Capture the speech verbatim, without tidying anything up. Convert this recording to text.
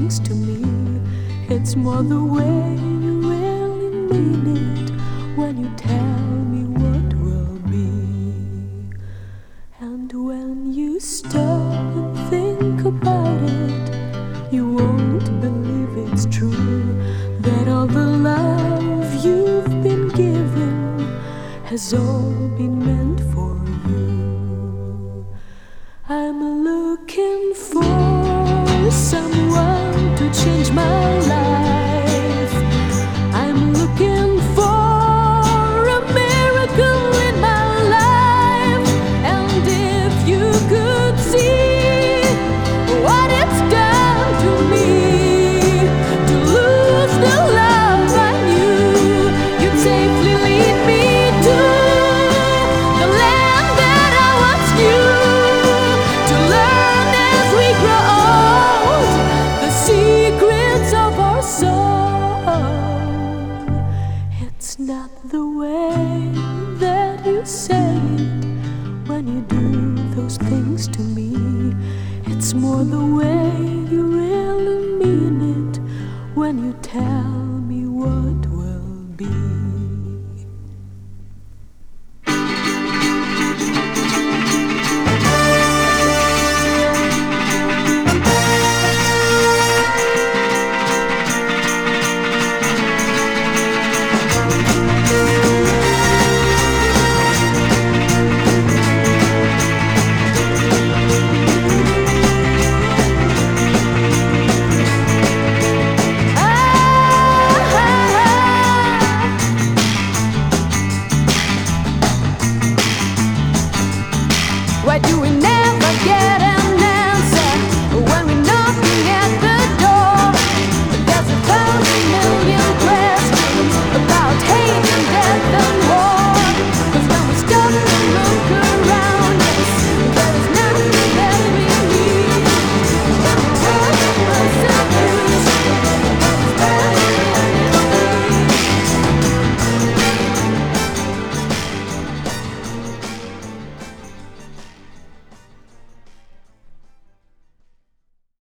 things to me. It's more the way you really mean it when you tell me what will be. And when you stop and think about it, you won't believe it's true, that all the love you've been given has all been meant for you. I'm looking for someone to change my life. I'm looking for a miracle in my life. And if you could see what it's done to me, to lose the love I knew, you'd safely lead me to the land that I once knew, to learn as we grow old the secrets of our soul. It's not the way that you say it when you do those things to me. It's more the way you really mean it when you tell